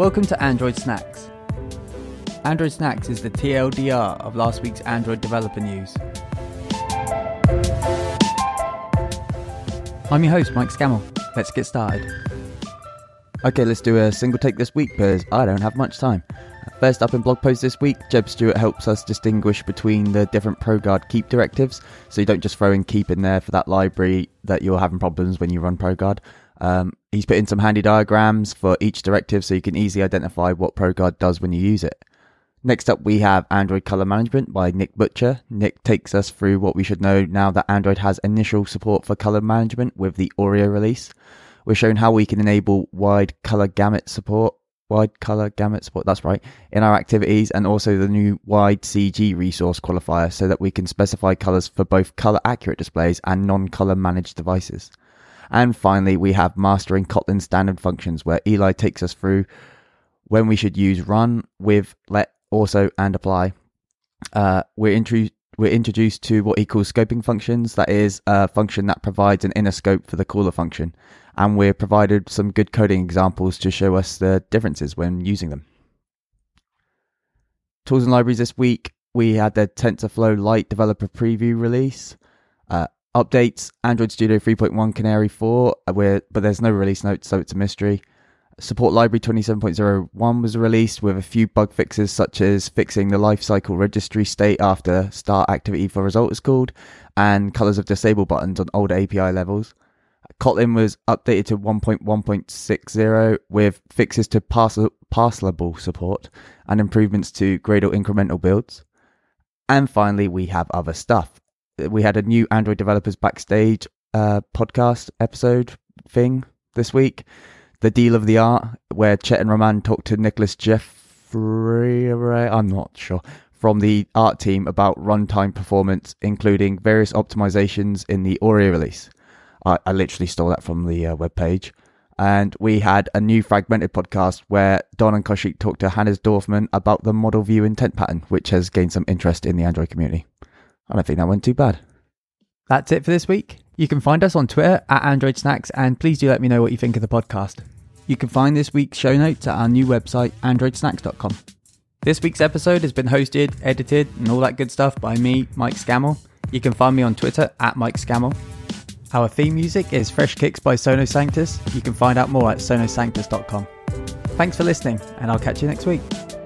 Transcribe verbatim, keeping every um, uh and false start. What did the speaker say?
Welcome to Android Snacks. Android Snacks is the T L D R of last week's Android developer news. I'm your host, Mike Scammell. Let's get started. Okay, let's do a single take this week because I don't have much time. First up in blog post this week, Jeb Stewart helps us distinguish between the different ProGuard keep directives, so you don't just throw in keep in there for that library that you're having problems when you run ProGuard. Um, he's put in some handy diagrams for each directive so you can easily identify what ProGuard does when you use it. Next up we have Android Color Management by Nick Butcher. Nick takes us through what we should know now that Android has initial support for color management with the Oreo release. We're shown how we can enable wide color gamut support, wide color gamut support, that's right, in our activities, and also the new wide C G resource qualifier so that we can specify colors for both color accurate displays and non-color managed devices. And finally, we have mastering Kotlin standard functions, where Eli takes us through when we should use run, with, let, also, and apply. Uh, we're, intru- we're introduced to what he calls scoping functions. That is a function that provides an inner scope for the caller function. And we're provided some good coding examples to show us the differences when using them. Tools and libraries this week, we had the TensorFlow Lite developer preview release. Uh, Updates, Android Studio three point one Canary four, where, but there's no release notes, so it's a mystery. Support Library twenty-seven point oh one was released with a few bug fixes, such as fixing the lifecycle registry state after start activity for result is called, and colors of disable buttons on older A P I levels. Kotlin was updated to one point one point six oh with fixes to parcel, parcelable support and improvements to Gradle incremental builds. And finally, we have other stuff. We had a new Android Developers Backstage uh, podcast episode thing this week. The Deal of the Art, where Chet and Roman talked to Nicholas Jeffrey, I'm not sure, from the art team about runtime performance, including various optimizations in the Oreo release. I, I literally stole that from the uh, webpage. And we had a new Fragmented podcast where Don and Kaushik talked to Hannes Dorfman about the model view intent pattern, which has gained some interest in the Android community. I don't think that went too bad. That's it for this week. You can find us on Twitter at Android Snacks, and please do let me know what you think of the podcast. You can find this week's show notes at our new website, android snacks dot com. This week's episode has been hosted, edited, and all that good stuff by me, Mike Scammell. You can find me on Twitter at Mike Scammell. Our theme music is Fresh Kicks by Sono Sanctus. You can find out more at sono sanctus dot com. Thanks for listening, and I'll catch you next week.